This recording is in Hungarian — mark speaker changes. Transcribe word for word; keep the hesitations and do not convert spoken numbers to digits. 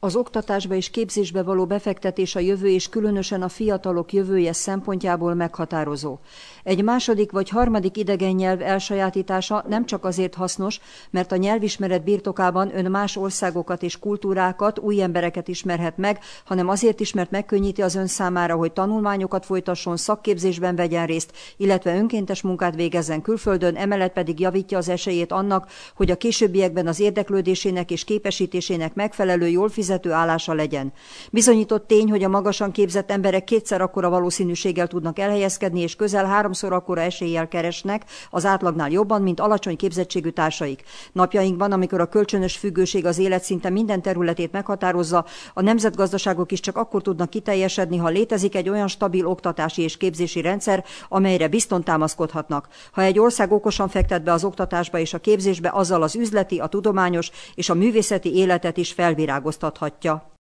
Speaker 1: Az oktatásba és képzésbe való befektetés a jövő és különösen a fiatalok jövője szempontjából meghatározó. Egy második vagy harmadik idegen nyelv elsajátítása nem csak azért hasznos, mert a nyelvismeret birtokában ön más országokat és kultúrákat, új embereket ismerhet meg, hanem azért is, mert megkönnyíti az ön számára, hogy tanulmányokat folytasson, szakképzésben vegyen részt, illetve önkéntes munkát végezzen külföldön, emellett pedig javítja az esélyét annak, hogy a későbbiekben az érdeklődésének és képesítésének megfelelő, jól fizető állása legyen. Bizonyított tény, hogy a magasan képzett emberek kétszer akkora valószínűséggel tudnak elhelyezkedni, és közel háromszor akkora eséllyel keresnek az átlagnál jobban, mint alacsony képzettségű társaik. Napjainkban, amikor a kölcsönös függőség az élet szinte minden területét meghatározza, a nemzetgazdaságok is csak akkor tudnak kiteljesedni, ha létezik egy olyan stabil oktatási és képzési rendszer, amelyre bizton támaszkodhatnak. Ha egy ország okosan fektet be az oktatásba és a képzésbe, azzal az üzleti, a tudományos és a művészeti életet is felvirágoztathatja.